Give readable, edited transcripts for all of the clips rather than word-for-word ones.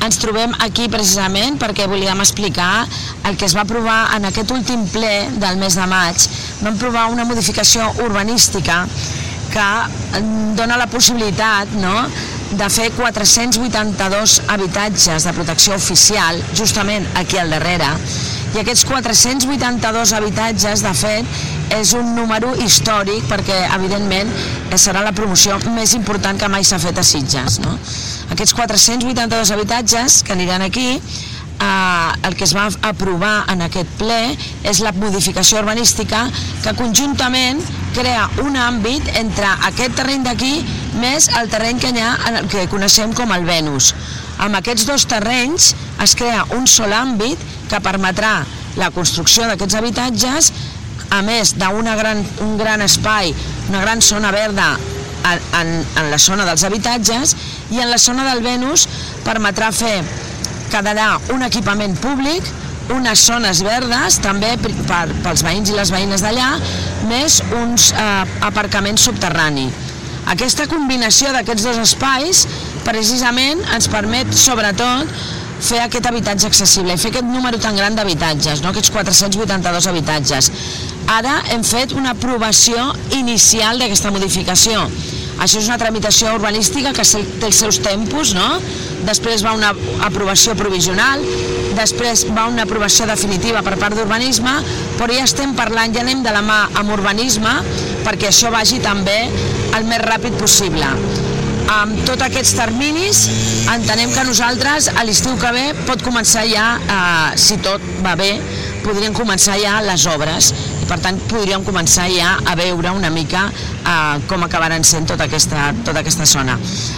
Ens trobem aquí precisament perquè volíem explicar el que es va aprovar en aquest últim ple del mes de maig. Vam aprovar una modificació urbanística que dona la possibilitat de fer 482 habitatges de protecció oficial justament aquí al darrere. I aquests 482 habitatges, de fet, és un número històric perquè, evidentment, serà la promoció més important que mai s'ha fet a Sitges. Aquests 482 habitatges que aniran aquí, el que es va aprovar en aquest ple és la modificació urbanística que conjuntament crea un àmbit entre aquest terreny d'aquí més el terreny que coneixem com el Venus. Amb aquests dos terrenys es crea un sol àmbit que permetrà la construcció d'aquests habitatges, a més d'un gran espai, una gran zona verda en la zona dels habitatges, i en la zona del Venus permetrà quedarà un equipament públic, unes zones verdes també pels veïns i les veïnes d'allà, més uns aparcaments subterranis. Aquesta combinació d'aquests dos espais precisament ens permet sobretot fer aquest habitatge accessible i fer aquest número tan gran d'habitatges, aquests 482 habitatges. Ara hem fet una aprovació inicial d'aquesta modificació. Això és una tramitació urbanística que té els seus tempos, després va una aprovació provisional, després va una aprovació definitiva per part d'urbanisme, però ja estem parlant, ja anem de la mà amb urbanisme perquè això vagi també el més ràpid possible. Amb tots aquests terminis entenem que nosaltres a l'estiu que ve pot començar ja, si tot va bé, podrien començar ja les obres i per tant podríem començar ja a veure una mica com acabaran sent tota aquesta zona.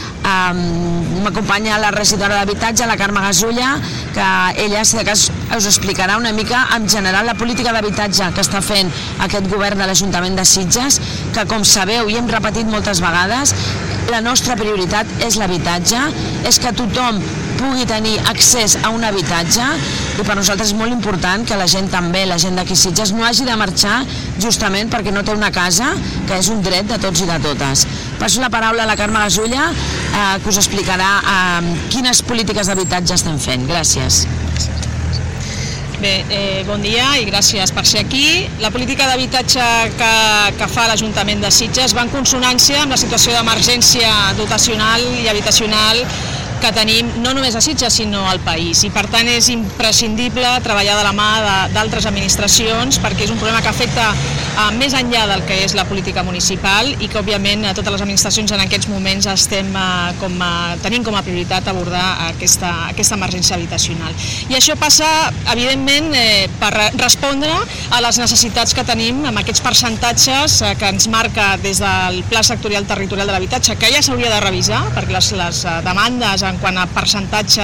M'acompanya la regidora d'habitatge, la Carme Gasulla, que ella, si de cas, us explicarà una mica en general la política d'habitatge que està fent aquest govern de l'Ajuntament de Sitges, que com sabeu i hem repetit moltes vegades, la nostra prioritat és l'habitatge, és que tothom pugui tenir accés a un habitatge i per nosaltres és molt important que la gent també, la gent d'aquí Sitges, no hagi de marxar justament perquè no té una casa, que és un dret de tots i de totes. Passo la paraula a la Carme Gasulla, que us explicarà quines polítiques d'habitatge estem fent. Gràcies. Bé, bon dia i gràcies per ser aquí. La política d'habitatge que fa l'Ajuntament de Sitges va en consonància amb la situació d'emergència dotacional i habitacional que tenim no només a Sitges sinó al país i per tant és imprescindible treballar de la mà d'altres administracions perquè és un problema que afecta més enllà del que és la política municipal i que òbviament totes les administracions en aquests moments estem tenint com a prioritat abordar aquesta emergència habitacional. I això passa evidentment per respondre a les necessitats que tenim amb aquests percentatges que ens marca des del Pla Sectorial Territorial de l'Habitatge, que ja s'hauria de revisar perquè les demandes en quant a percentatge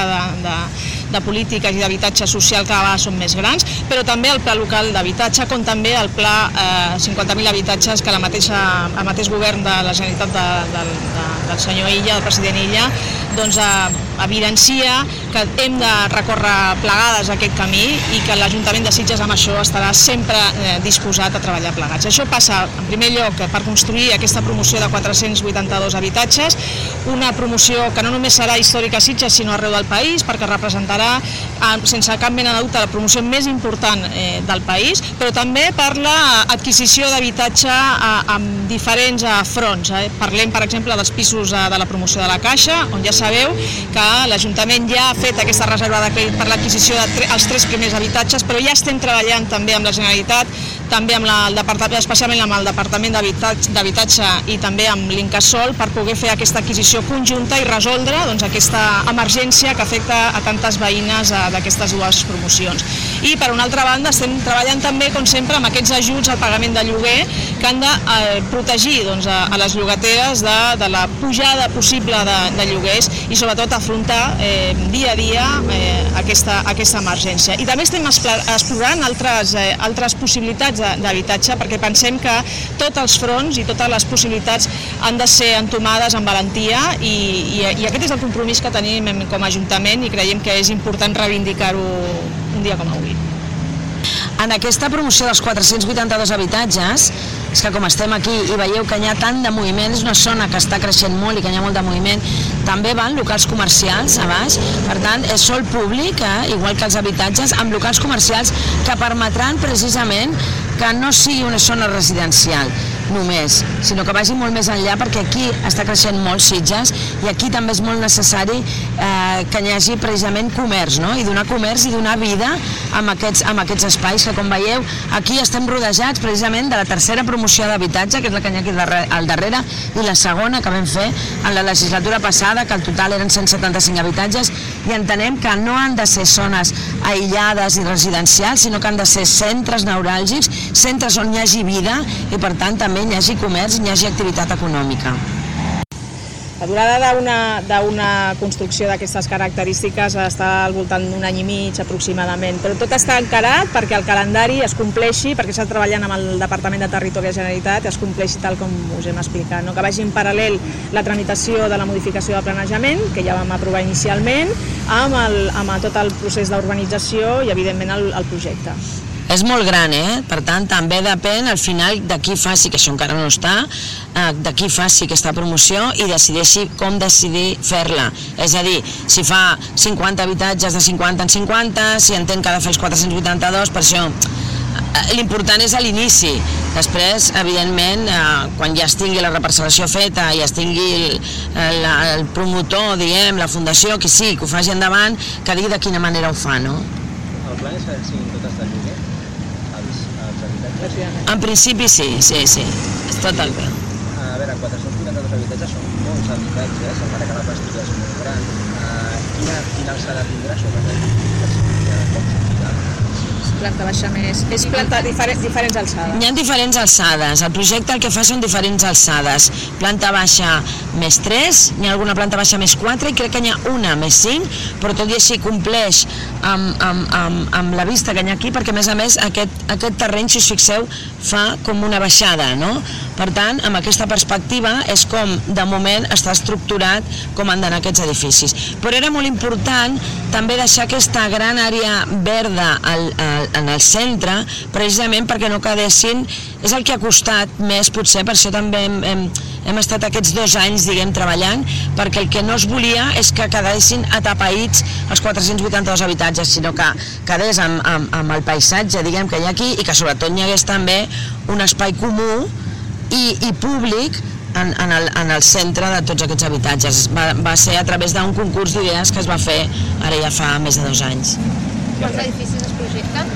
de polítiques i d'habitatge social cada vegada són més grans, però també el Pla Local d'Habitatge, com també el Pla 50.000 habitatges que el mateix govern de la Generalitat del senyor Illa, del president Illa, doncs evidencia que hem de recórrer plegades aquest camí i que l'Ajuntament de Sitges amb això estarà sempre disposat a treballar plegats. Això passa, en primer lloc, per construir aquesta promoció de 482 habitatges, una promoció que no només serà històrica a Sitges sinó arreu del país, perquè representarà sense cap mena de dubte la promoció més important del país, però també per l'adquisició d'habitatge amb diferents fronts. Parlem, per exemple, dels pisos de la promoció de la Caixa, on ja sabeu que l'Ajuntament ja ha fet aquesta reserva de crèdit per l'adquisició dels 3 primers habitatges, però ja estem treballant també amb la Generalitat, també amb especialment amb el Departament d'Habitatge i també amb l'Incasòl per poder fer aquesta adquisició conjunta i resoldre aquesta emergència que afecta a tantes veïnes d'aquestes dues promocions. I per una altra banda estem treballant també, com sempre, amb aquests ajuts al pagament de lloguer que han de protegir a les llogateres de la pujada possible de lloguers i sobretot afrontar dia a dia aquesta emergència. I també estem explorant altres possibilitats d'habitatge perquè pensem que tots els fronts i totes les possibilitats han de ser entomades amb valentia i aquest és el compromís que tenim com a Ajuntament i creiem que és important reivindicar-ho un dia com avui. En aquesta promoció dels 482 habitatges, és que com estem aquí i veieu que hi ha tant de moviment, és una zona que està creixent molt i que hi ha molt de moviment, també van locals comercials a baix, per tant és sol públic, igual que els habitatges, amb locals comercials que permetran precisament que no sigui una zona residencial només, sinó que vagi molt més enllà, perquè aquí està creixent molt Sitges i aquí també és molt necessari que hi hagi precisament comerç, no? I donar comerç i donar vida amb aquests espais, que com veieu aquí estem rodejats precisament de la tercera promoció d'habitatge, que és la que hi ha aquí al darrere, i la segona que vam fer en la legislatura passada, que el total eren 175 habitatges, i entenem que no han de ser zones aïllades i residencials, sinó que han de ser centres neuràlgics, centres on hi hagi vida i per tant també hi hagi comerç i hi hagi activitat econòmica. La durada d'una construcció d'aquestes característiques està al voltant d'un any i mig aproximadament, però tot està encarat perquè el calendari es compleixi, perquè s'ha treballant amb el Departament de Territori de la Generalitat, es compleixi tal com us hem explicat, no? Que vagi en paral·lel la tramitació de la modificació del planejament, que ja vam aprovar inicialment, amb tot el procés d'urbanització i evidentment el projecte. És molt gran, per tant també depèn al final de qui faci, que això encara no està, de qui faci aquesta promoció i decideixi com decidir fer-la. És a dir, si fa 50 habitatges de 50 en 50, si entén que ha de fer els 482, per això l'important és a l'inici. Després, evidentment, quan ja es tingui la reparcel·lació feta i es tingui el promotor, diguem, la fundació, qui sí, que ho faci endavant, que digui de quina manera ho fa, no? El plan és que siguin totes de lloguer? En principi sí, és tot el bé. A veure, 482 habitatges són molts habitatges, encara que la plàstica és molt gran. Quina alçada tindrà sobre planta baixa més, és planta diferents alçades. Hi ha diferents alçades, el projecte el que fa són diferents alçades, planta baixa més 3, hi ha alguna planta baixa més 4 i crec que n'hi ha una més 5, però tot i així compleix amb la vista que hi ha aquí, perquè a més aquest terreny, si us fixeu, fa com una baixada, no? Per tant, amb aquesta perspectiva és com de moment està estructurat com han d'anar aquests edificis. Però era molt important també deixar aquesta gran àrea verda en el centre, precisament perquè no quedessin, és el que ha costat més potser, per això també hem estat aquests 2 anys, diguem, treballant, perquè el que no es volia és que quedessin atapeïts els 482 habitatges, sinó que quedés amb el paisatge, diguem, que hi ha aquí i que sobretot hi hagués també un espai comú i públic en el centre de tots aquests habitatges. Va ser a través d'un concurs d'idees que es va fer ara ja fa més de 2 anys. Quants edificis es projecten?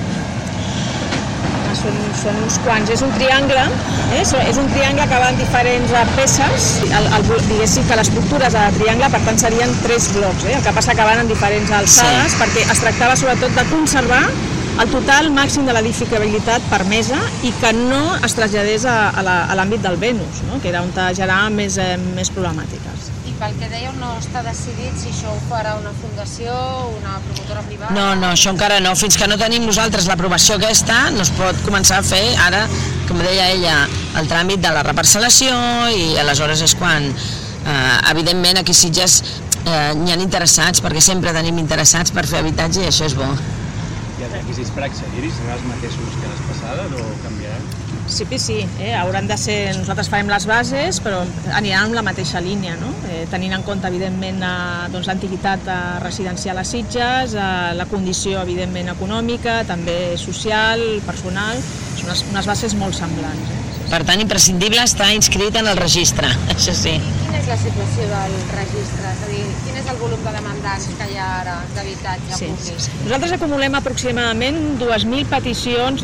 Són uns quants. És un triangle, és un triangle que va en diferents peces. Diguéssim que les estructures de triangle, per tant, serien 3 blocs. El que passa que van en diferents alçades, perquè es tractava sobretot de conservar el total màxim de l'edificabilitat permesa i que no es traslladés a l'àmbit del Venus, no? Que era on generava més problemàtiques. I pel que dèieu, no està decidit si això ho farà una fundació, una promotora privada? No, això encara no. Fins que no tenim nosaltres l'aprovació aquesta, no es pot començar a fer ara, com deia ella, el tràmit de la reparcel·lació i aleshores és quan, evidentment, aquí a Sitges n'hi ha interessats, perquè sempre tenim interessats per fer habitatge i això és bo. I els requisits per accedir-hi seran els mateixos que les passades o canviaran? Sí, hauran de ser, nosaltres farem les bases, però aniran amb la mateixa línia, no? Tenint en compte, evidentment, l'antiguitat residencial a Sitges, la condició, evidentment, econòmica, també social, personal, són unes bases molt semblants. Per tant, imprescindible estar inscrit en el registre, això sí. Quina és la situació del registre? És a dir, quin és el volum de demandants que hi ha ara d'habitatge públic? Nosaltres acumulem aproximadament 2.000 peticions,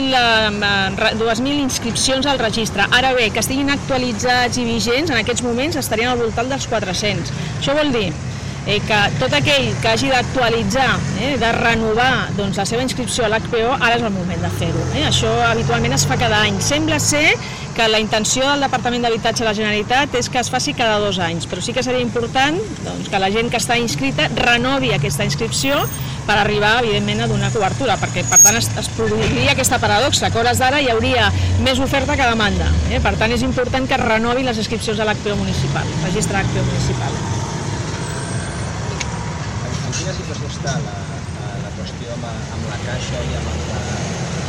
2.000 inscripcions al registre. Ara bé, que estiguin actualitzats i vigents, en aquests moments estarien al voltant dels 400. Això vol dir que tot aquell que hagi d'actualitzar, de renovar la seva inscripció a l'HPO, ara és el moment de fer-ho. Això habitualment es fa cada any. Sembla ser que la intenció del Departament d'Habitatge de la Generalitat és que es faci cada 2 anys, però sí que seria important que la gent que està inscrita renovi aquesta inscripció per arribar, evidentment, a donar cobertura, perquè, per tant, es produiria aquesta paradoxa, que a hores d'ara hi hauria més oferta que demanda. Per tant, és important que es renovi les inscripcions a l'HPO municipal, el registre HPO municipal. En quina situació està la qüestió amb la Caixa i amb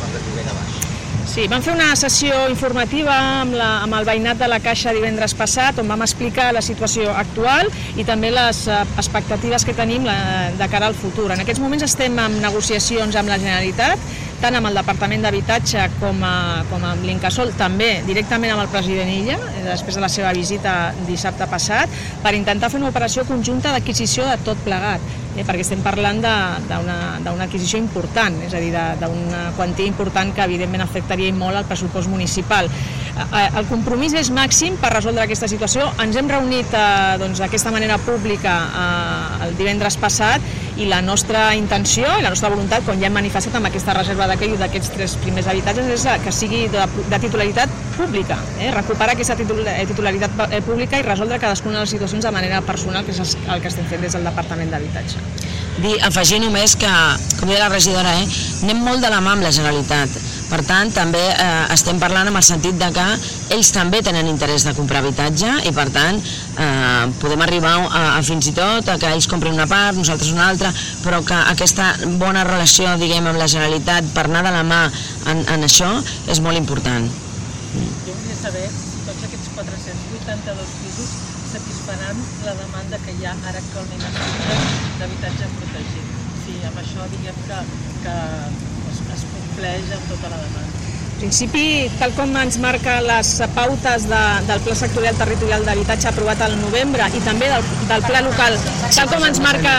els de lloguer de baix. Sí, vam fer una sessió informativa amb el veïnat de la Caixa divendres passat, on vam explicar la situació actual i també les expectatives que tenim de cara al futur. En aquests moments estem en negociacions amb la Generalitat, tant amb el Departament d'Habitatge com amb l'Incasòl, també directament amb el president Illa, després de la seva visita dissabte passat, per intentar fer una operació conjunta d'adquisició de tot plegat, perquè estem parlant d'una adquisició important, és a dir, d'una quantia important que evidentment afectaria molt al pressupost municipal. El compromís és màxim per resoldre aquesta situació. Ens hem reunit d'aquesta manera pública el divendres passat i la nostra intenció i la nostra voluntat, com ja hem manifestat amb aquesta reserva d'aquests 3 primers habitatges, és que sigui de titularitat pública, recuperar aquesta titularitat pública i resoldre cadascuna de les situacions de manera personal, que és el que estem fent des del Departament d'Habitatge. Afegir només que, com deia la regidora, anem molt de la mà amb la Generalitat. Per tant, també estem parlant en el sentit de que ells també tenen interès de comprar habitatge i, per tant, podem arribar a fins i tot a que ells comprin una part, nosaltres una altra, però que aquesta bona relació, diguem, amb la Generalitat per anar de la mà en això és molt important. Jo volia saber si tots aquests 482 pisos satisfaran la demanda que hi ha ara actualment a Sitges d'habitatge protegit. Si amb això diguem que es compleix amb tota la demanda. En principi, tal com ens marca les pautes del Pla Sectorial Territorial d'Habitatge aprovat al novembre i també del Pla Local, tal com ens marca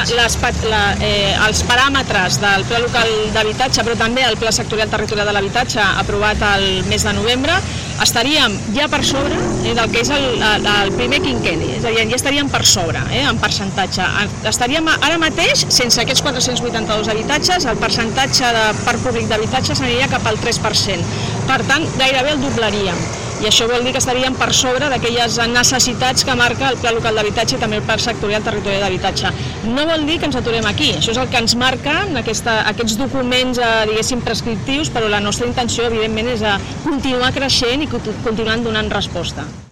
els paràmetres del Pla Local d'Habitatge, però també el Pla Sectorial Territorial de l'Habitatge aprovat al mes de novembre, estaríem ja per sobre del que és el primer quinquenni, és a dir, ja estaríem per sobre en percentatge. Estaríem ara mateix, sense aquests 482 habitatges, el percentatge de parc públic d'habitatge s'aniria cap al 3%. Per tant, gairebé el doblaríem. I això vol dir que estaríem per sobre d'aquelles necessitats que marca el Pla Local d'Habitatge i també el Pla Sectorial Territorial d'Habitatge. No vol dir que ens aturem aquí, això és el que ens marquen aquests documents, diguéssim, prescriptius, però la nostra intenció, evidentment, és continuar creixent i continuar donant resposta.